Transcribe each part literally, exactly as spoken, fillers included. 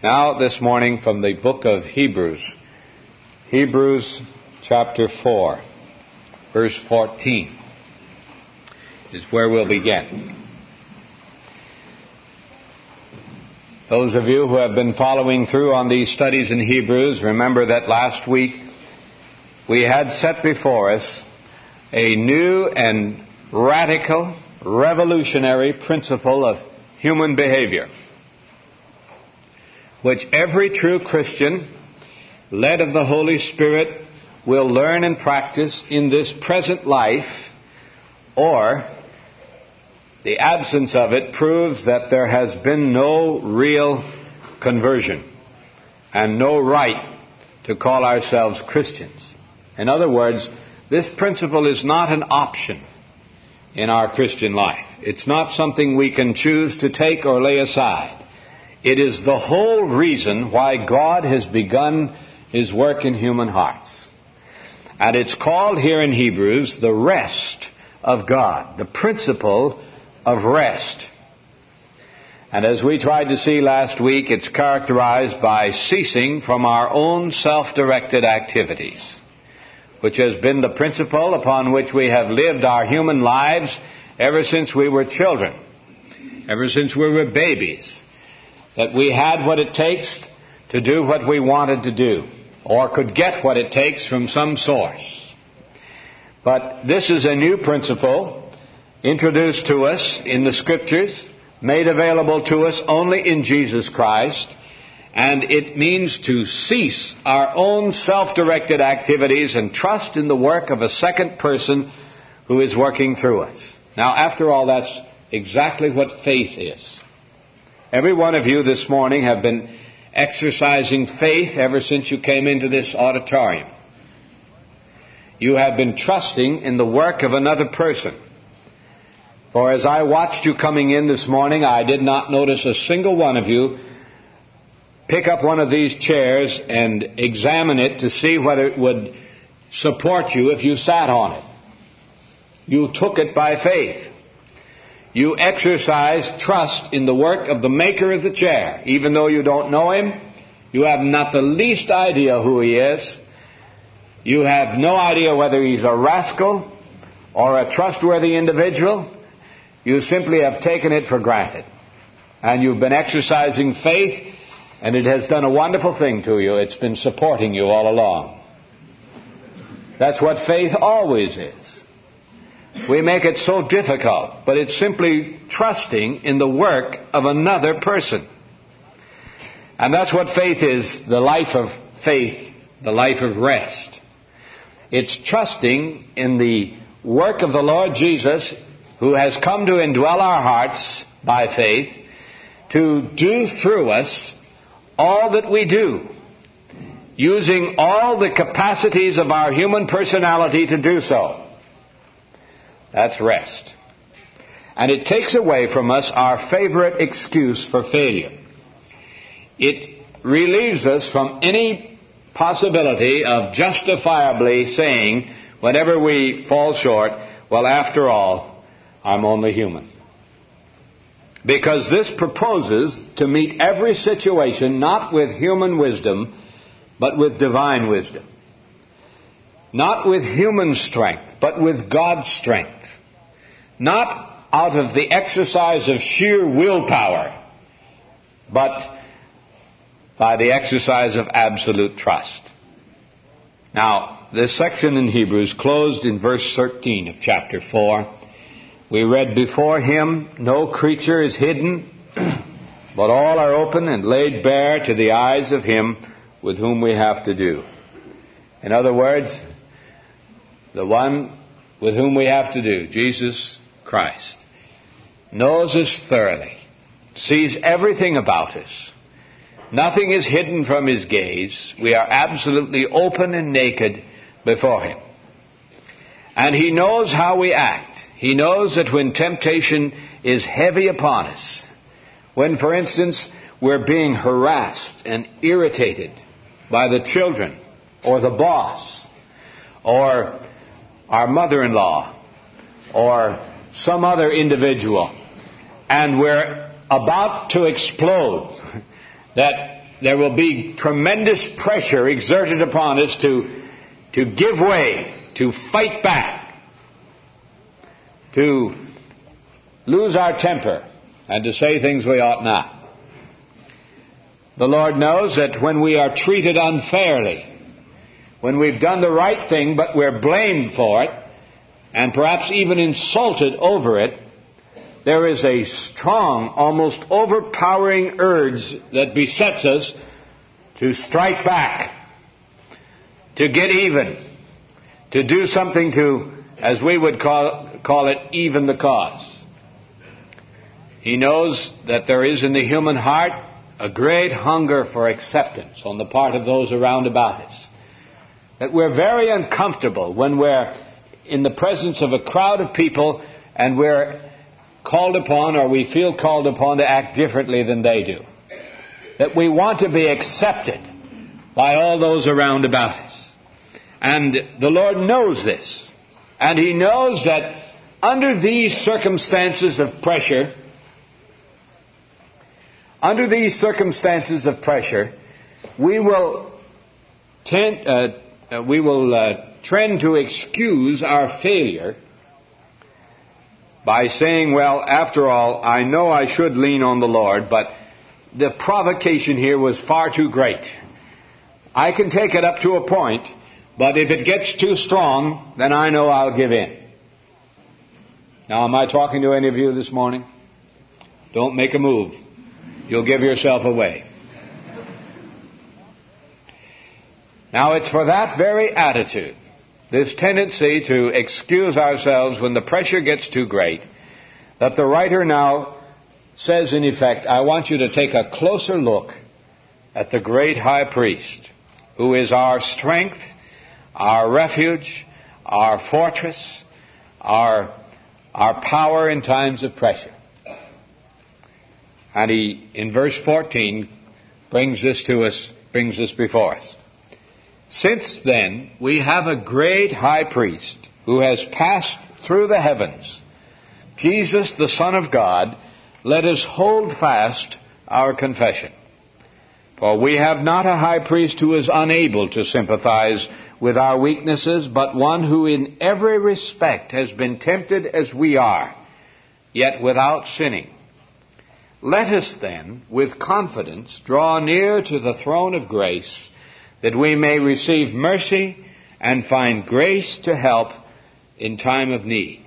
Now this morning from the book of Hebrews, Hebrews chapter four, verse fourteen is where we'll begin. Those of you who have been following through on these studies in Hebrews, remember that last week we had set before us a new and radical, revolutionary principle of human behavior, which every true Christian, led of the Holy Spirit, will learn and practice in this present life, or the absence of it proves that there has been no real conversion and no right to call ourselves Christians. In other words, this principle is not an option in our Christian life. It's not something we can choose to take or lay aside. It is the whole reason why God has begun His work in human hearts. And it's called here in Hebrews the rest of God, the principle of rest. And as we tried to see last week, it's characterized by ceasing from our own self-directed activities, which has been the principle upon which we have lived our human lives ever since we were children, ever since we were babies. That we had what it takes to do what we wanted to do, or could get what it takes from some source. But this is a new principle introduced to us in the Scriptures, made available to us only in Jesus Christ, and it means to cease our own self-directed activities and trust in the work of a second person who is working through us. Now, after all, that's exactly what faith is. Every one of you this morning have been exercising faith ever since you came into this auditorium. You have been trusting in the work of another person. For as I watched you coming in this morning, I did not notice a single one of you pick up one of these chairs and examine it to see whether it would support you if you sat on it. You took it by faith. You exercise trust in the work of the maker of the chair. Even though you don't know him, you have not the least idea who he is. You have no idea whether he's a rascal or a trustworthy individual. You simply have taken it for granted. And you've been exercising faith, and it has done a wonderful thing to you. It's been supporting you all along. That's what faith always is. We make it so difficult, but it's simply trusting in the work of another person. And that's what faith is, the life of faith, the life of rest. It's trusting in the work of the Lord Jesus, who has come to indwell our hearts by faith, to do through us all that we do, using all the capacities of our human personality to do so. That's rest. And it takes away from us our favorite excuse for failure. It relieves us from any possibility of justifiably saying, whenever we fall short, well, after all, I'm only human. Because this proposes to meet every situation not with human wisdom, but with divine wisdom. Not with human strength, but with God's strength. Not out of the exercise of sheer willpower, but by the exercise of absolute trust. Now, this section in Hebrews closed in verse thirteen of chapter four. We read, "Before him no creature is hidden, but all are open and laid bare to the eyes of him with whom we have to do." In other words, the one with whom we have to do, Jesus Christ, knows us thoroughly, sees everything about us. Nothing is hidden from his gaze. We are absolutely open and naked before him. And he knows how we act. He knows that when temptation is heavy upon us, when, for instance, we're being harassed and irritated by the children or the boss or our mother-in-law or some other individual, and we're about to explode, that there will be tremendous pressure exerted upon us to, to give way, to fight back, to lose our temper, and to say things we ought not. The Lord knows that when we are treated unfairly, when we've done the right thing but we're blamed for it, and perhaps even insulted over it, there is a strong, almost overpowering urge that besets us to strike back, to get even, to do something to, as we would call, call it, even the cause. He knows that there is in the human heart a great hunger for acceptance on the part of those around about us. That we're very uncomfortable when we're in the presence of a crowd of people and we're called upon, or we feel called upon, to act differently than they do. That we want to be accepted by all those around about us. And the Lord knows this. And He knows that under these circumstances of pressure, under these circumstances of pressure, we will tend, uh, uh, we will uh, trend to excuse our failure by saying, well, after all, I know I should lean on the Lord, but the provocation here was far too great. I can take it up to a point, but if it gets too strong, then I know I'll give in. Now, am I talking to any of you this morning? Don't make a move. You'll give yourself away. Now, it's for that very attitude, this tendency to excuse ourselves when the pressure gets too great, that the writer now says, in effect, I want you to take a closer look at the great high priest, who is our strength, our refuge, our fortress, our, our power in times of pressure. And he, in verse fourteen, brings this to us, brings this before us. Since then, we have a great high priest who has passed through the heavens, Jesus, the Son of God, let us hold fast our confession. For we have not a high priest who is unable to sympathize with our weaknesses, but one who in every respect has been tempted as we are, yet without sinning. Let us then, with confidence, draw near to the throne of grace, that we may receive mercy and find grace to help in time of need.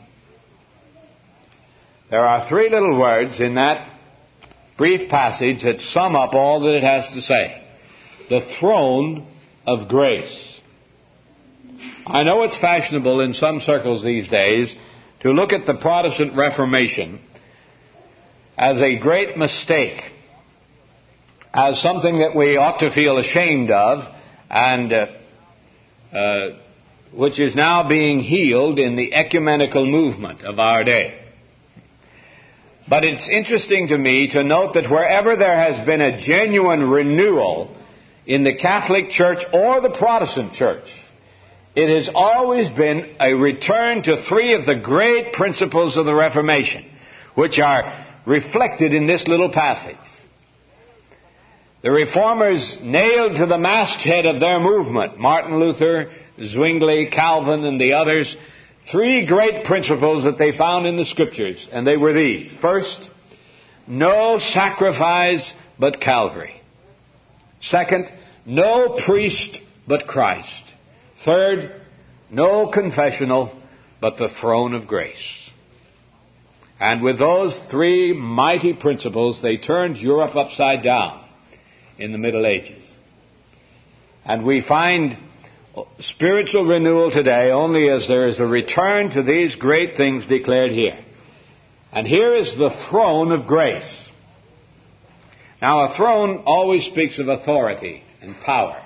There are three little words in that brief passage that sum up all that it has to say. The throne of grace. I know it's fashionable in some circles these days to look at the Protestant Reformation as a great mistake, as something that we ought to feel ashamed of, and uh, uh, which is now being healed in the ecumenical movement of our day. But it's interesting to me to note that wherever there has been a genuine renewal in the Catholic Church or the Protestant Church, it has always been a return to three of the great principles of the Reformation, which are reflected in this little passage. The Reformers nailed to the masthead of their movement, Martin Luther, Zwingli, Calvin, and the others, three great principles that they found in the Scriptures, and they were these. First, no sacrifice but Calvary. Second, no priest but Christ. Third, no confessional but the throne of grace. And with those three mighty principles, they turned Europe upside down in the Middle Ages. And we find spiritual renewal today only as there is a return to these great things declared here. And here is the throne of grace. Now, a throne always speaks of authority and power.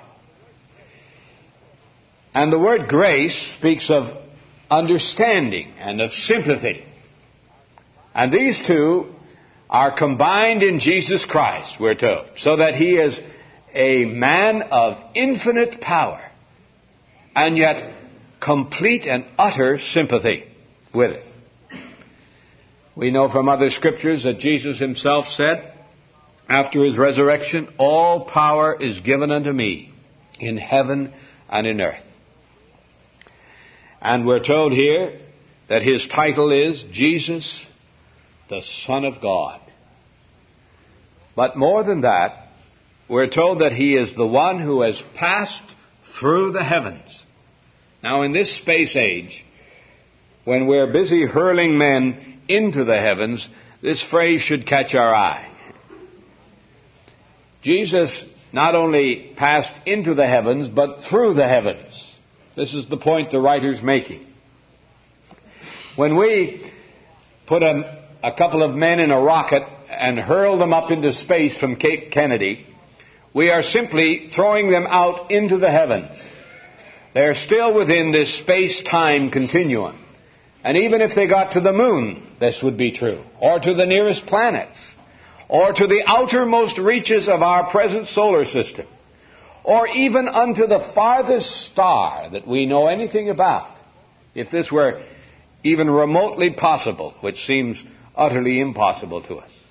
And the word grace speaks of understanding and of sympathy. And these two are combined in Jesus Christ, we're told, so that He is a man of infinite power and yet complete and utter sympathy with us. We know from other scriptures that Jesus Himself said, after his resurrection, all power is given unto me in heaven and in earth. And we're told here that his title is Jesus, the Son of God. But more than that, we're told that he is the one who has passed through the heavens. Now, in this space age, when we're busy hurling men into the heavens, this phrase should catch our eye. Jesus not only passed into the heavens, but through the heavens. This is the point the writer's making. When we put a, a couple of men in a rocket and hurl them up into space from Cape Kennedy, we are simply throwing them out into the heavens. They're still within this space-time continuum. And even if they got to the moon, this would be true, or to the nearest planets, or to the outermost reaches of our present solar system, or even unto the farthest star that we know anything about, if this were even remotely possible, which seems utterly impossible to us,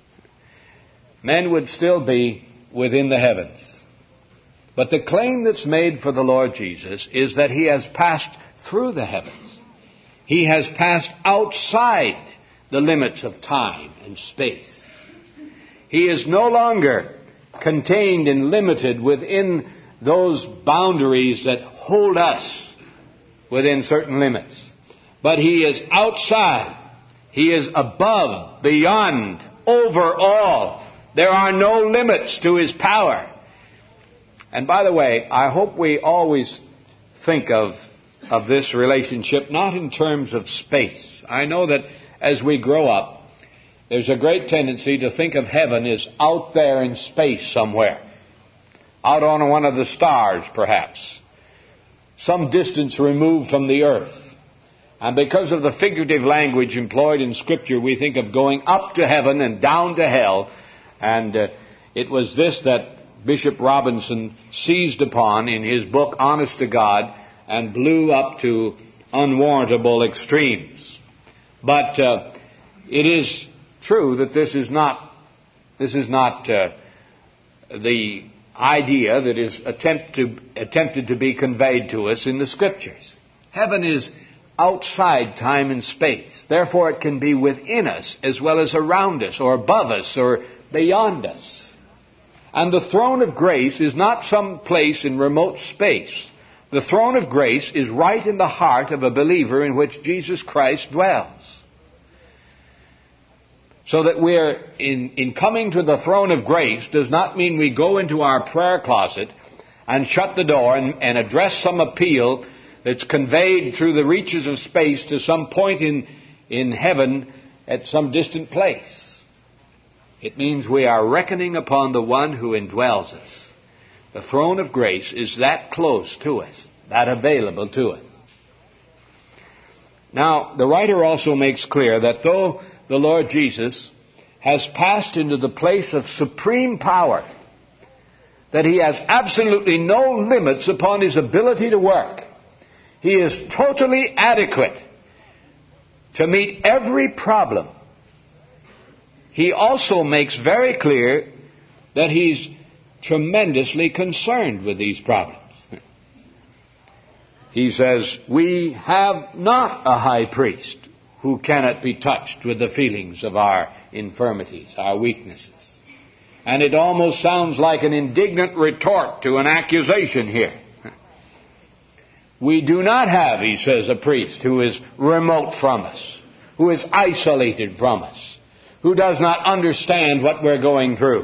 men would still be within the heavens. But the claim that's made for the Lord Jesus is that he has passed through the heavens. He has passed outside the limits of time and space. He is no longer contained and limited within those boundaries that hold us within certain limits. But he is outside. He is above, beyond, over all. There are no limits to his power. And by the way, I hope we always think of, of this relationship not in terms of space. I know that as we grow up, there's a great tendency to think of heaven as out there in space somewhere. Out on one of the stars, perhaps. Some distance removed from the earth. And because of the figurative language employed in Scripture, we think of going up to heaven and down to hell. And uh, it was this that Bishop Robinson seized upon in his book, Honest to God, and blew up to unwarrantable extremes. But uh, it is true that this is not this is not uh, the idea that is attempt to, attempted to be conveyed to us in the Scriptures. Heaven is outside time and space. Therefore, it can be within us as well as around us or above us or beyond us. And the throne of grace is not some place in remote space. The throne of grace is right in the heart of a believer in which Jesus Christ dwells. So that we're in, in coming to the throne of grace does not mean we go into our prayer closet and shut the door and, and address some appeal that's conveyed through the reaches of space to some point in, in heaven at some distant place. It means we are reckoning upon the one who indwells us. The throne of grace is that close to us, that available to us. Now, the writer also makes clear that though the Lord Jesus has passed into the place of supreme power, that he has absolutely no limits upon his ability to work. He is totally adequate to meet every problem. He also makes very clear that he's tremendously concerned with these problems. He says, we have not a high priest who cannot be touched with the feelings of our infirmities, our weaknesses. And it almost sounds like an indignant retort to an accusation here. We do not have, he says, a priest who is remote from us, who is isolated from us, who does not understand what we're going through.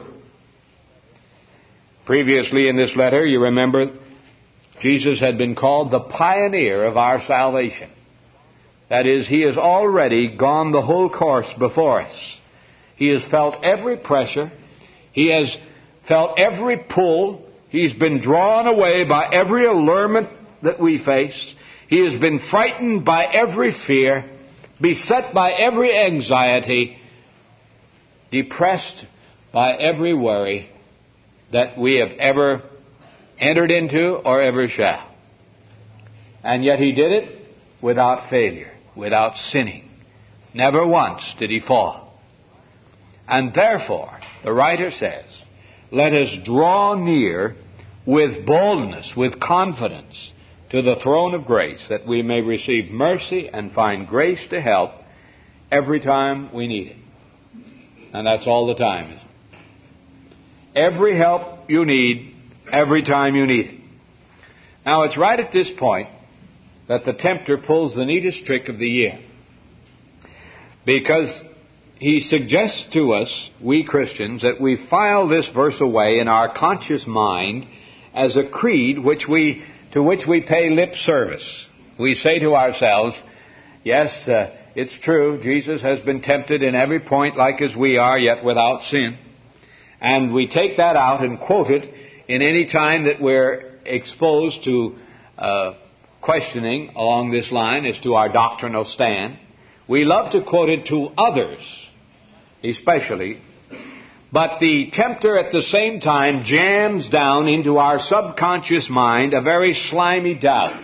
Previously in this letter, you remember, Jesus had been called the pioneer of our salvation. That is, he has already gone the whole course before us. He has felt every pressure. He has felt every pull. He's been drawn away by every allurement that we face. He has been frightened by every fear, beset by every anxiety, depressed by every worry that we have ever entered into or ever shall. And yet he did it without failure, without sinning. Never once did he fall. And therefore, the writer says, let us draw near with boldness, with confidence, to the throne of grace, that we may receive mercy and find grace to help every time we need it. And that's all the time, isn't it? Every help you need, every time you need it. Now, it's right at this point that the tempter pulls the neatest trick of the year. Because he suggests to us, we Christians, that we file this verse away in our conscious mind as a creed which we, to which we pay lip service. We say to ourselves, yes, uh, it's true, Jesus has been tempted in every point like as we are, yet without sin. And we take that out and quote it in any time that we're exposed to uh, questioning along this line as to our doctrinal stand. We love to quote it to others, especially. But the tempter at the same time jams down into our subconscious mind a very slimy doubt.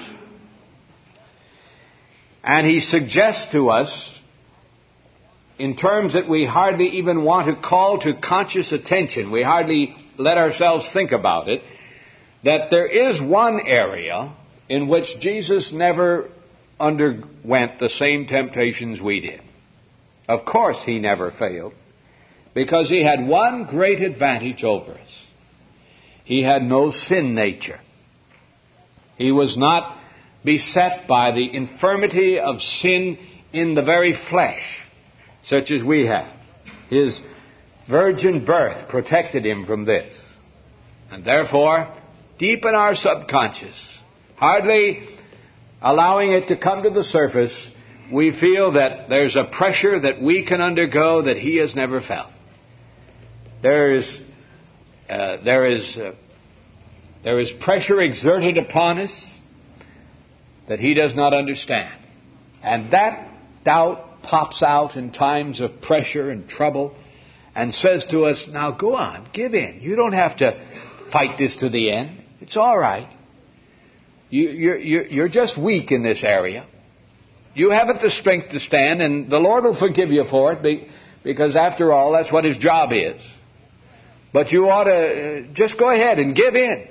And he suggests to us, in terms that we hardly even want to call to conscious attention, we hardly let ourselves think about it, that there is one area in which Jesus never underwent the same temptations we did. Of course he never failed, because he had one great advantage over us. He had no sin nature. He was not beset by the infirmity of sin in the very flesh, such as we have. His virgin birth protected him from this. And therefore, deep in our subconscious, hardly allowing it to come to the surface, we feel that there's a pressure that we can undergo that he has never felt. There is, uh, there is, uh, there is pressure exerted upon us that he does not understand. And that doubt pops out in times of pressure and trouble and says to us, now go on, give in. You don't have to fight this to the end. It's all right. You, you're, you're, you're just weak in this area. You haven't the strength to stand, and the Lord will forgive you for it, because after all, that's what his job is. But you ought to just go ahead and give in.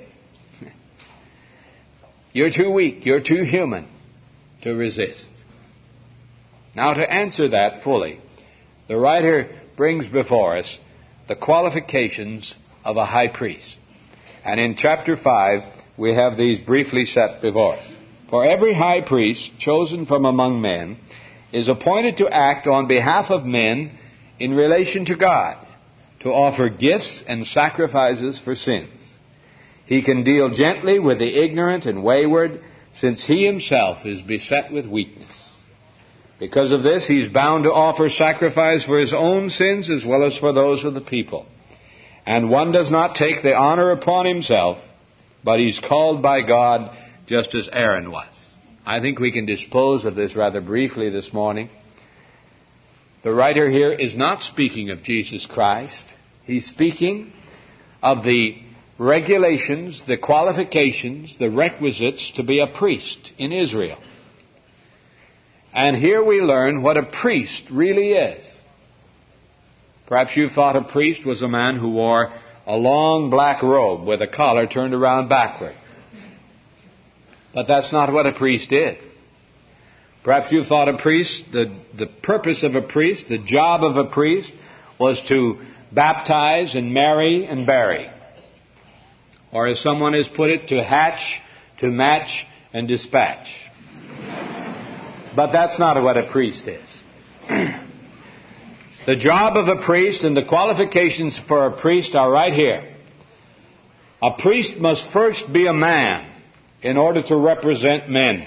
You're too weak. You're too human to resist. Now, to answer that fully, the writer brings before us the qualifications of a high priest. And in chapter five, we have these briefly set before us. For every high priest chosen from among men is appointed to act on behalf of men in relation to God, to offer gifts and sacrifices for sins. He can deal gently with the ignorant and wayward, since he himself is beset with weakness. Because of this, he's bound to offer sacrifice for his own sins as well as for those of the people. And one does not take the honor upon himself, but he's called by God just as Aaron was. I think we can dispose of this rather briefly this morning. The writer here is not speaking of Jesus Christ. He's speaking of the regulations, the qualifications, the requisites to be a priest in Israel. And here we learn what a priest really is. Perhaps you thought a priest was a man who wore a long black robe with a collar turned around backward. But that's not what a priest is. Perhaps you thought a priest, the, the purpose of a priest, the job of a priest, was to baptize and marry and bury. Or as someone has put it, to hatch, to match, and dispatch. But that's not what a priest is. The job of a priest and the qualifications for a priest are right here. A priest must first be a man in order to represent men.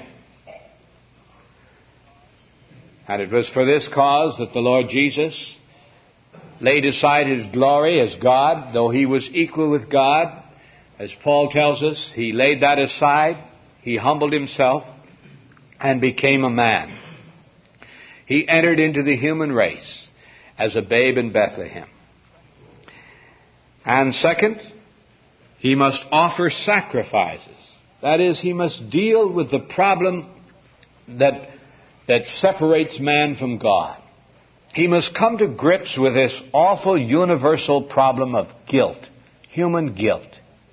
And it was for this cause that the Lord Jesus laid aside his glory as God, though he was equal with God. As Paul tells us, he laid that aside. He humbled himself and became a man. He entered into the human race as a babe in Bethlehem. And second, he must offer sacrifices. That is, he must deal with the problem that, that separates man from God. He must come to grips with this awful universal problem of guilt, human guilt.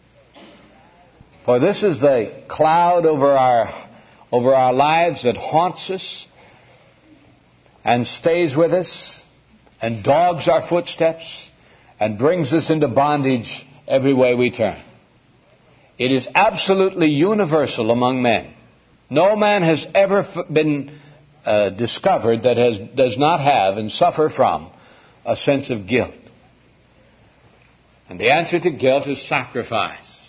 For this is the cloud over our, over our lives that haunts us and stays with us and dogs our footsteps and brings us into bondage every way we turn. It is absolutely universal among men. No man has ever f- been uh, discovered that has, does not have and suffer from a sense of guilt. And the answer to guilt is sacrifice.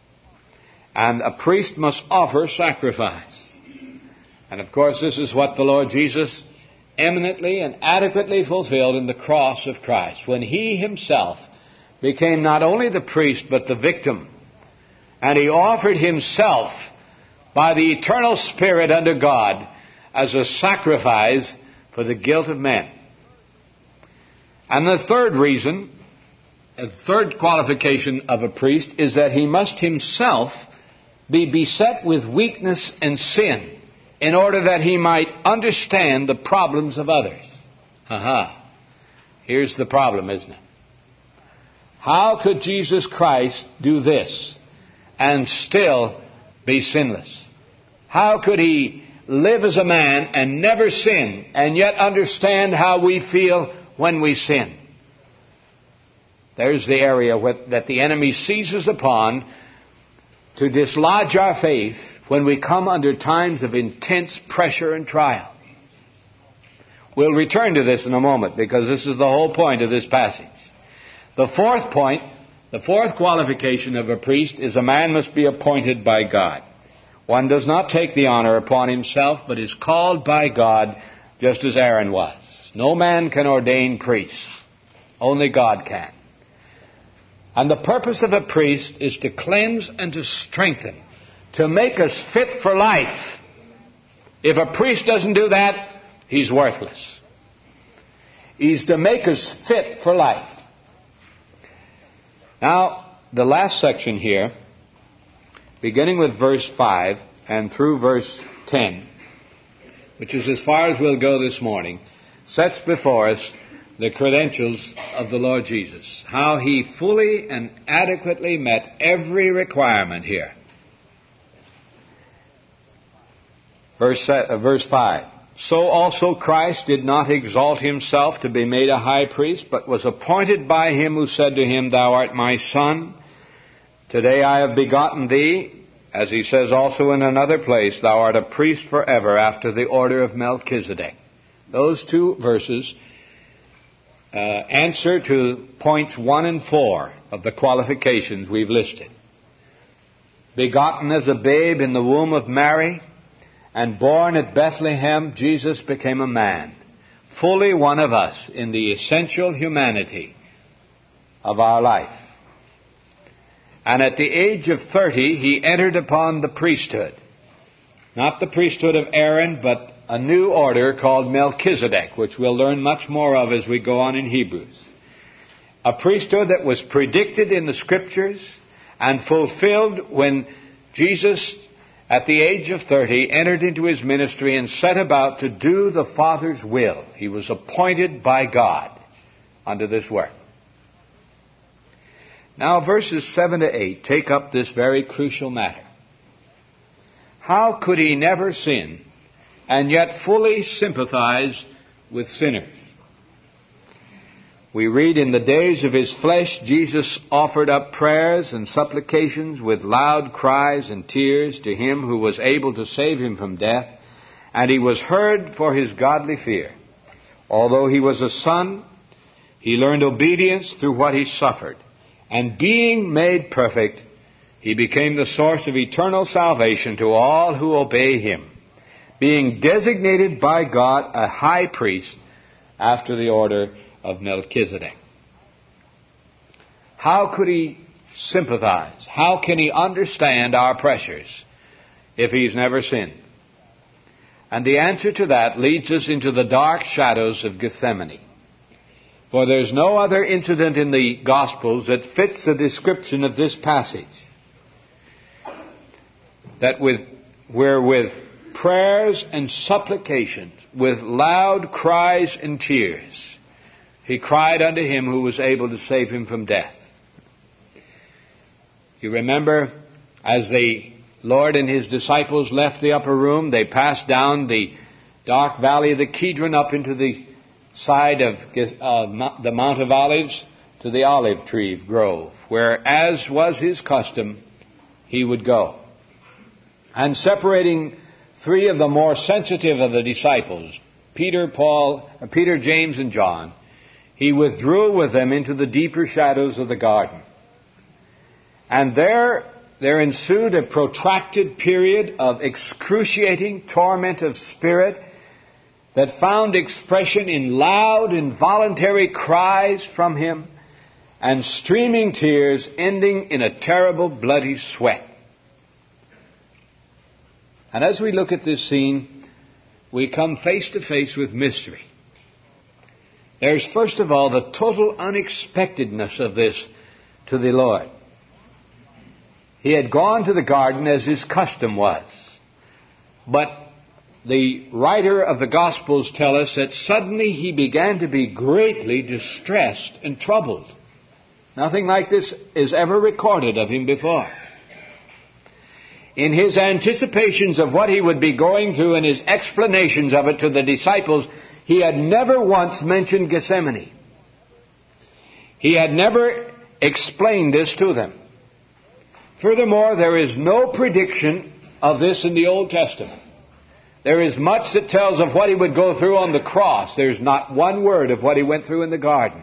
And a priest must offer sacrifice. And of course, this is what the Lord Jesus eminently and adequately fulfilled in the cross of Christ, when He Himself became not only the priest, but the victim. And He offered Himself by the eternal Spirit unto God as a sacrifice for the guilt of men. And the third reason, the third qualification of a priest is that he must himself be beset with weakness and sin in order that he might understand the problems of others. Aha. Here's the problem, isn't it? How could Jesus Christ do this and still be sinless? How could He live as a man and never sin and yet understand how we feel when we sin? There's the area that the enemy seizes upon to dislodge our faith when we come under times of intense pressure and trial. We'll return to this in a moment because this is the whole point of this passage. The fourth point, the fourth qualification of a priest is a man must be appointed by God. One does not take the honor upon himself, but is called by God, just as Aaron was. No man can ordain priests. Only God can. And the purpose of a priest is to cleanse and to strengthen, to make us fit for life. If a priest doesn't do that, he's worthless. He's to make us fit for life. Now, the last section here, beginning with verse five and through verse ten, which is as far as we'll go this morning, sets before us the credentials of the Lord Jesus. How He fully and adequately met every requirement here. Verse, uh, verse five. So also Christ did not exalt Himself to be made a high priest, but was appointed by Him who said to Him, Thou art my Son. Today I have begotten thee, as He says also in another place, Thou art a priest forever after the order of Melchizedek. Those two verses uh, answer to points one and four of the qualifications we've listed. Begotten as a babe in the womb of Mary, and born at Bethlehem, Jesus became a man, fully one of us in the essential humanity of our life. And at the age of thirty, He entered upon the priesthood. Not the priesthood of Aaron, but a new order called Melchizedek, which we'll learn much more of as we go on in Hebrews. A priesthood that was predicted in the Scriptures and fulfilled when Jesus, at the age of thirty, entered into His ministry and set about to do the Father's will. He was appointed by God unto this work. Now, verses seven to eight take up this very crucial matter. How could He never sin and yet fully sympathize with sinners? We read, In the days of His flesh, Jesus offered up prayers and supplications with loud cries and tears to Him who was able to save Him from death, and He was heard for His godly fear. Although He was a son, He learned obedience through what He suffered. And being made perfect, He became the source of eternal salvation to all who obey Him, being designated by God a high priest after the order of Melchizedek. How could He sympathize? How can He understand our pressures if He's never sinned? And the answer to that leads us into the dark shadows of Gethsemane. For there's no other incident in the Gospels that fits the description of this passage. That with, where with prayers and supplications, with loud cries and tears, He cried unto Him who was able to save Him from death. You remember, as the Lord and His disciples left the upper room, they passed down the dark valley of the Kidron up into the side of uh, the Mount of Olives to the olive tree grove, where, as was His custom, He would go. And separating three of the more sensitive of the disciples, Peter, Paul, uh, Peter, James, and John, He withdrew with them into the deeper shadows of the garden. And there, there ensued a protracted period of excruciating torment of spirit that found expression in loud, involuntary cries from Him and streaming tears ending in a terrible bloody sweat. And as we look at this scene, we come face to face with mystery. There's first of all the total unexpectedness of this to the Lord. He had gone to the garden as His custom was. But the writer of the Gospels tell us that suddenly He began to be greatly distressed and troubled. Nothing like this is ever recorded of Him before. In His anticipations of what He would be going through and His explanations of it to the disciples, He had never once mentioned Gethsemane. He had never explained this to them. Furthermore, there is no prediction of this in the Old Testament. There is much that tells of what He would go through on the cross. There's not one word of what He went through in the garden.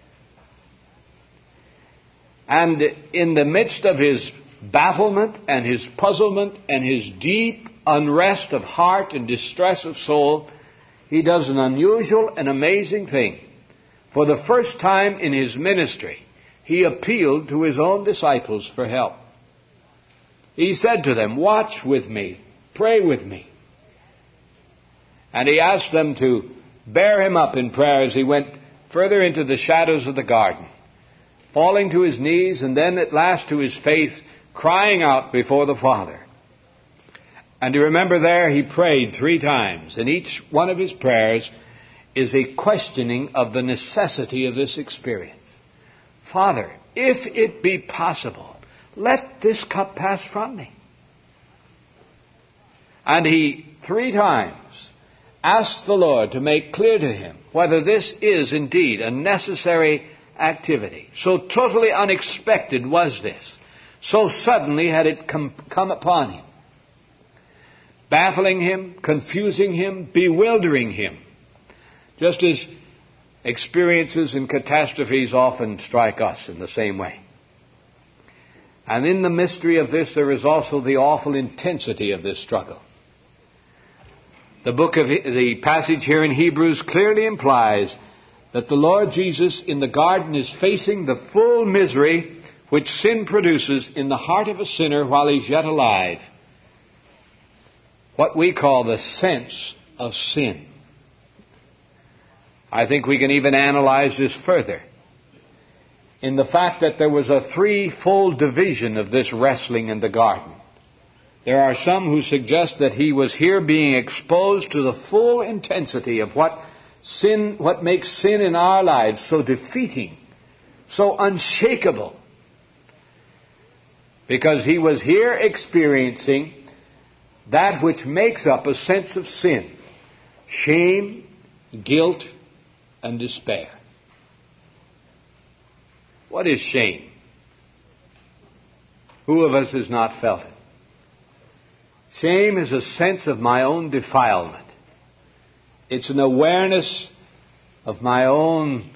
And in the midst of His bafflement and His puzzlement and His deep unrest of heart and distress of soul, He does an unusual and amazing thing. For the first time in His ministry, He appealed to His own disciples for help. He said to them, "Watch with me, pray with me." And He asked them to bear Him up in prayer as He went further into the shadows of the garden, falling to His knees and then at last to His face, crying out before the Father. And you remember there He prayed three times, and each one of His prayers is a questioning of the necessity of this experience. "Father, if it be possible, let this cup pass from me." And He three times asked the Lord to make clear to Him whether this is indeed a necessary activity. So totally unexpected was this. So suddenly had it come, come upon Him, baffling Him, confusing Him, bewildering Him, just as experiences and catastrophes often strike us in the same way. And in the mystery of this, there is also the awful intensity of this struggle. The book of the passage here in Hebrews clearly implies that the Lord Jesus in the garden is facing the full misery which sin produces in the heart of a sinner while he's yet alive. What we call the sense of sin. I think we can even analyze this further in the fact that there was a threefold division of this wrestling in the garden. There are some who suggest that He was here being exposed to the full intensity of what sin, what makes sin in our lives so defeating, so unshakable. Because He was here experiencing that which makes up a sense of sin: shame, guilt, and despair. What is shame? Who of us has not felt it? Shame is a sense of my own defilement. It's an awareness of my own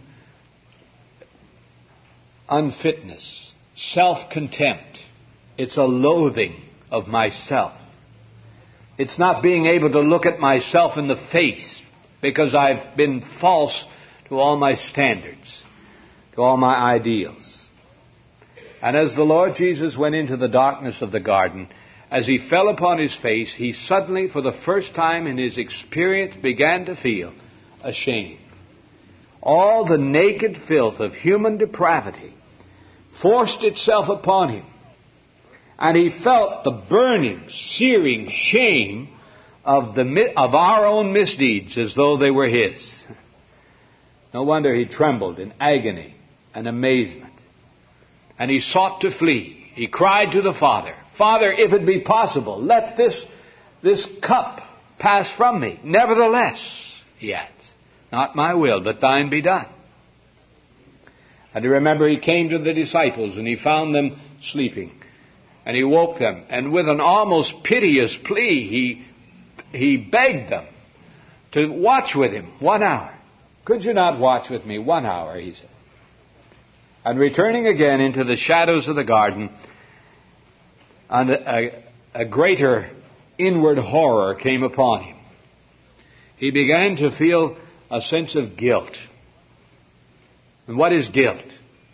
unfitness, self-contempt. It's a loathing of myself. It's not being able to look at myself in the face because I've been false to all my standards, to all my ideals. And as the Lord Jesus went into the darkness of the garden, as He fell upon His face, He suddenly, for the first time in His experience, began to feel ashamed. All the naked filth of human depravity forced itself upon Him. And He felt the burning, searing shame of the of our own misdeeds as though they were His. No wonder He trembled in agony and amazement. And He sought to flee. He cried to the Father, Father, if it be possible, let this, this cup pass from me. Nevertheless, he adds, not my will, but thine be done. And you remember he came to the disciples and he found them sleeping. And he woke them. And with an almost piteous plea, he, he begged them to watch with him one hour. Could you not watch with me one hour, he said. And returning again into the shadows of the garden, and a, a greater inward horror came upon him. He began to feel a sense of guilt. And what is guilt?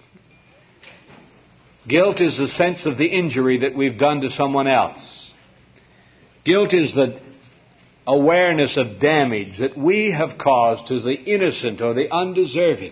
Guilt is the sense of the injury that we've done to someone else. Guilt is the awareness of damage that we have caused to the innocent or the undeserving.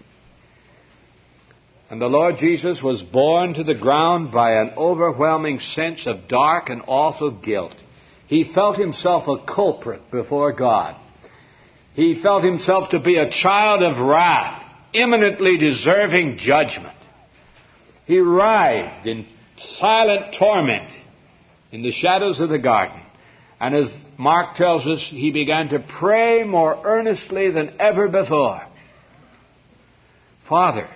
And the Lord Jesus was borne to the ground by an overwhelming sense of dark and awful guilt. He felt himself a culprit before God. He felt himself to be a child of wrath, imminently deserving judgment. He writhed in silent torment in the shadows of the garden. And as Mark tells us, he began to pray more earnestly than ever before. Father,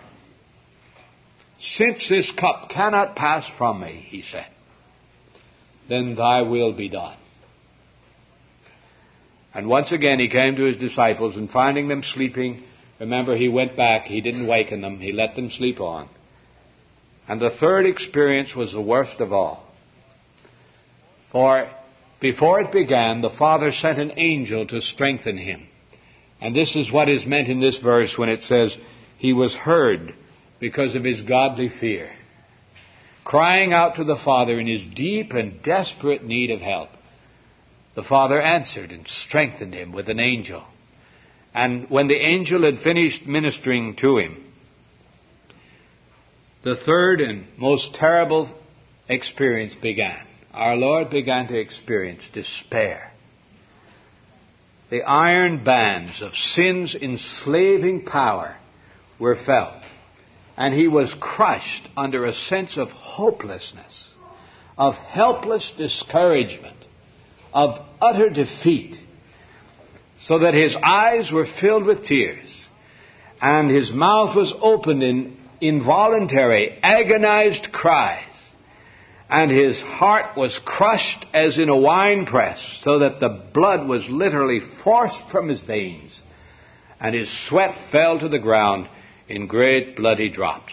since this cup cannot pass from me, he said, then thy will be done. And once again he came to his disciples, and finding them sleeping, remember, he went back, he didn't waken them, he let them sleep on. And the third experience was the worst of all. For before it began, the Father sent an angel to strengthen him. And this is what is meant in this verse when it says, he was heard because of his godly fear, crying out to the Father in his deep and desperate need of help. The Father answered and strengthened him with an angel. And when the angel had finished ministering to him, the third and most terrible experience began. Our Lord began to experience despair. The iron bands of sin's enslaving power were felt, and he was crushed under a sense of hopelessness, of helpless discouragement, of utter defeat, so that his eyes were filled with tears, and his mouth was opened in involuntary, agonized cries, and his heart was crushed as in a winepress, so that the blood was literally forced from his veins, and his sweat fell to the ground in great bloody drops.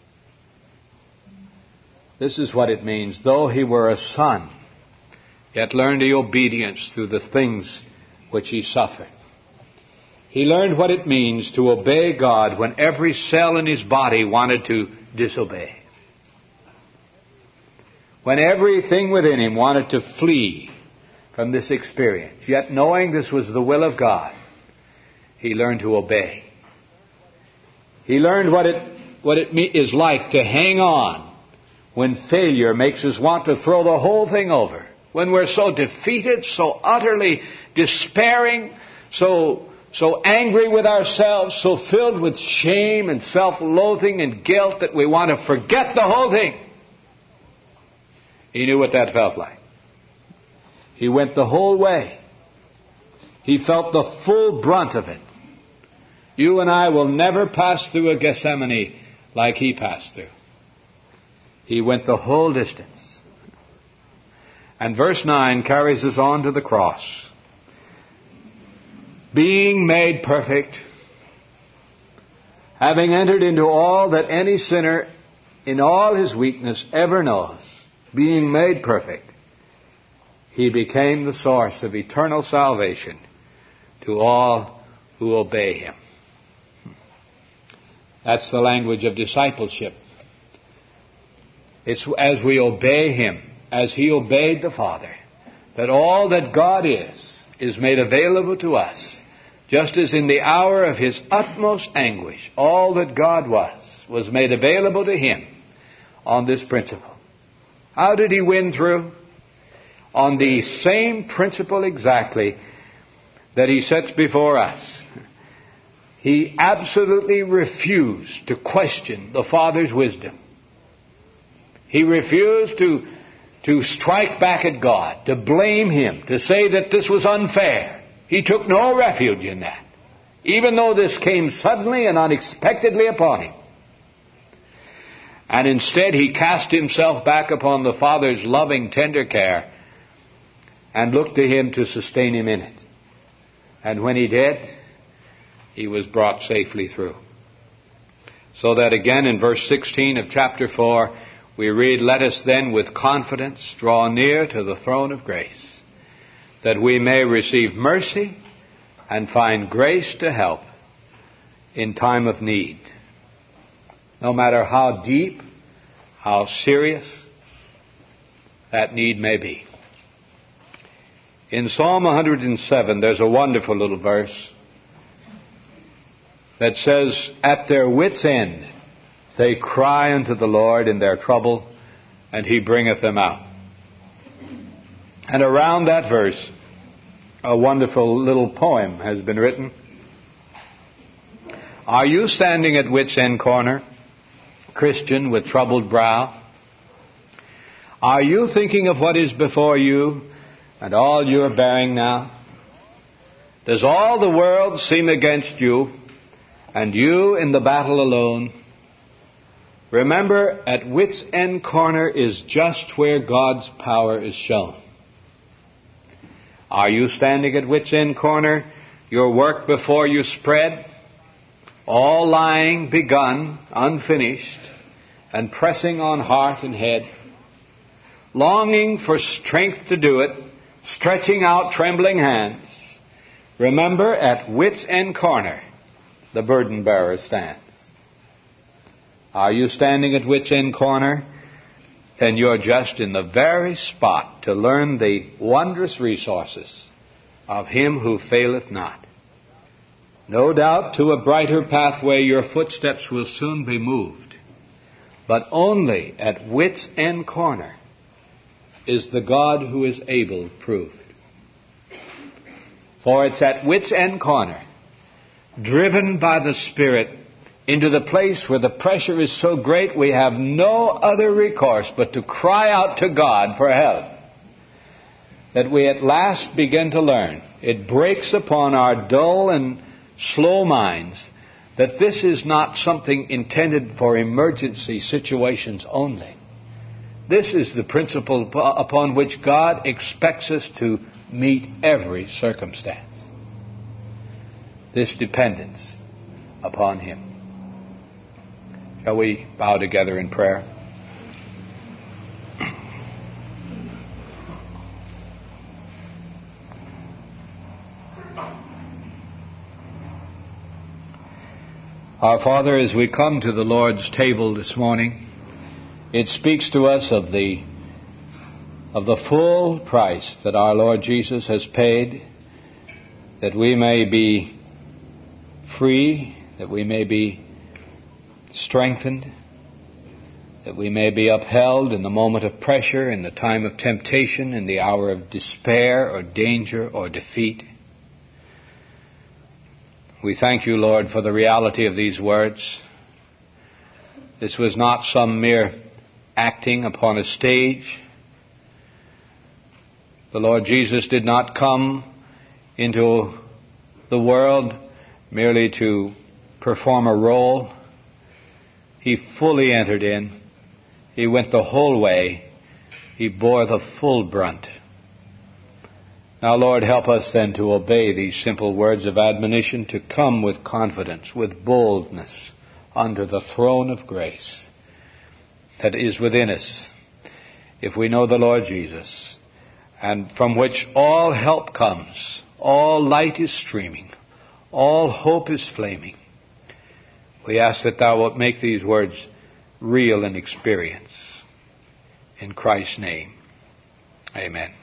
This is what it means. Though he were a son, yet learned he obedience through the things which he suffered. He learned what it means to obey God when every cell in his body wanted to disobey. When everything within him wanted to flee from this experience. Yet knowing this was the will of God, he learned to obey. He learned what it, what it is like to hang on when failure makes us want to throw the whole thing over. When we're so defeated, so utterly despairing, so, so angry with ourselves, so filled with shame and self-loathing and guilt that we want to forget the whole thing. He knew what that felt like. He went the whole way. He felt the full brunt of it. You and I will never pass through a Gethsemane like he passed through. He went the whole distance. And verse nine carries us on to the cross. Being made perfect, having entered into all that any sinner in all his weakness ever knows, being made perfect, he became the source of eternal salvation to all who obey him. That's the language of discipleship. It's as we obey him, as he obeyed the Father, that all that God is, is made available to us. Just as in the hour of his utmost anguish, all that God was, was made available to him on this principle. How did he win through? On the same principle exactly that he sets before us. He absolutely refused to question the Father's wisdom. He refused to, to strike back at God, to blame Him, to say that this was unfair. He took no refuge in that, even though this came suddenly and unexpectedly upon him. And instead he cast himself back upon the Father's loving, tender care and looked to Him to sustain him in it. And when he did, he was brought safely through. So that again in verse sixteen of chapter four, we read, "Let us then with confidence draw near to the throne of grace, that we may receive mercy and find grace to help in time of need." No matter how deep, how serious that need may be. In Psalm one hundred seven, there's a wonderful little verse that says, "At their wits' end they cry unto the Lord in their trouble, and He bringeth them out." And around that verse, a wonderful little poem has been written. Are you standing at wits' end corner, Christian with troubled brow? Are you thinking of what is before you and all you are bearing now? Does all the world seem against you, and you in the battle alone? Remember, at wits' end corner is just where God's power is shown. Are you standing at wits' end corner, your work before you spread, all lying begun, unfinished, and pressing on heart and head, longing for strength to do it, stretching out trembling hands? Remember, at wits' end corner, the burden bearer stands. Are you standing at wits' end corner? Then you're just in the very spot to learn the wondrous resources of Him who faileth not. No doubt to a brighter pathway your footsteps will soon be moved, but only at wits' end corner is the God who is able proved. For it's at wits' end corner, driven by the Spirit into the place where the pressure is so great we have no other recourse but to cry out to God for help, that we at last begin to learn. It breaks upon our dull and slow minds that this is not something intended for emergency situations only. This is the principle upon which God expects us to meet every circumstance. This dependence upon Him. Shall we bow together in prayer? Our Father, as we come to the Lord's table this morning, it speaks to us of the of the full price that our Lord Jesus has paid, that we may be free, that we may be strengthened, that we may be upheld in the moment of pressure, in the time of temptation, in the hour of despair or danger or defeat. We thank you, Lord, for the reality of these words. This was not some mere acting upon a stage. The Lord Jesus did not come into the world merely to perform a role. He fully entered in. He went the whole way. He bore the full brunt. Now, Lord, help us then to obey these simple words of admonition, to come with confidence, with boldness, unto the throne of grace that is within us, if we know the Lord Jesus, and from which all help comes, all light is streaming, all hope is flaming. We ask that Thou wilt make these words real in experience. In Christ's name, amen.